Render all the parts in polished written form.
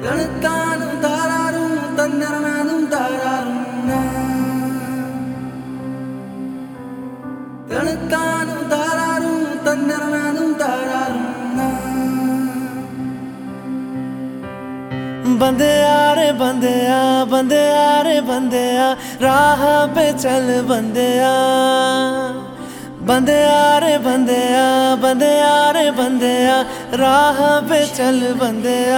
തണുത്താനും താരാറും തന്നറനാനും താരാറും തണുത്താനും താരാറും തന്നറനാനും താരാറും बंदेया रे बंदेया बंदेया रे बंदेया राह पे चल बंदेया बंदेया रे बंदेया बंदेया रे बंदेया राह पे चल बंदेया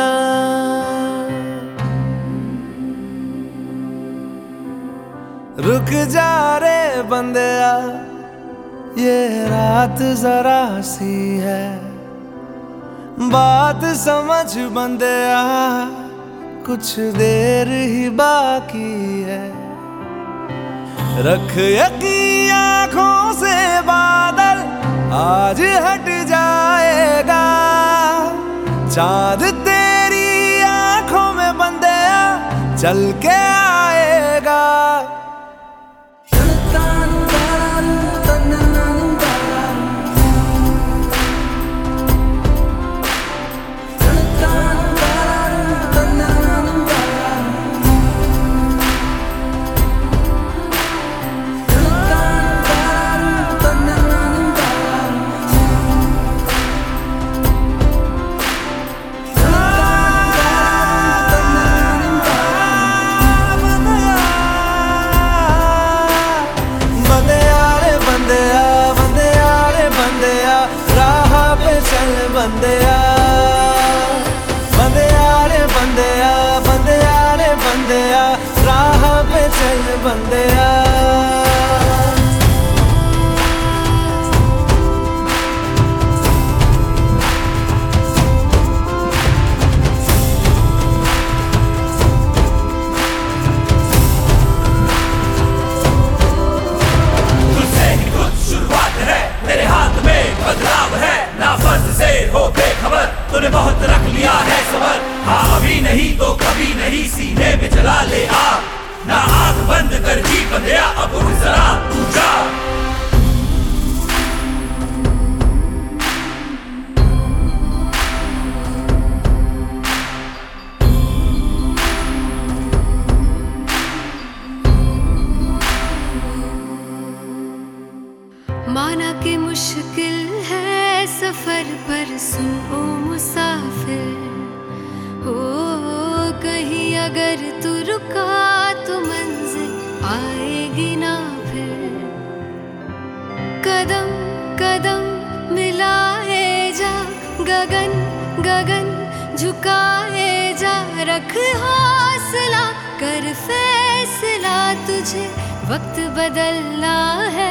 रुक जा रे बंदेया ये रात जरा सी है बात समझ बंदेया कुछ देर ही बाकी है रख यकीन आँखों से बादल आज हट जाएगा चाँद तेरी आँखों में बंदेया चल के आएगा बंदेया बंदेया रे बंदेया बंदेया रे बंदेया राह पे चल बंदेया तुझसे ही कुछ शुरुआत है तेरे हाथ में बदलाव है ना फर्ज से हो बेखबर तूने बहुत रख लिया है सबर हाँ अभी नहीं तो कभी नहीं सीने में जला ले आग ना आंख बंद कर जी बंदेया अब उठ जरा तू जा माना कि मुश्किल है सफर पर सुन ओ मुसाफिर हो कहीं अगर तू रुका तो मंजिल आएगी ना फिर कदम कदम मिलाए जा गगन गगन झुकाए जा रख हौसला कर फैसला तुझे वक्त बदलना है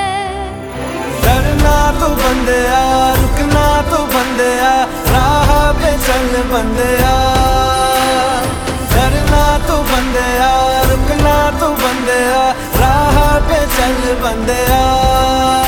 डरना तो बंदेया रुकना तो बंदेया राह पे चल बंदेया डरना तो बंदेया रुकना तो बंदेया राह पे चल बंदेया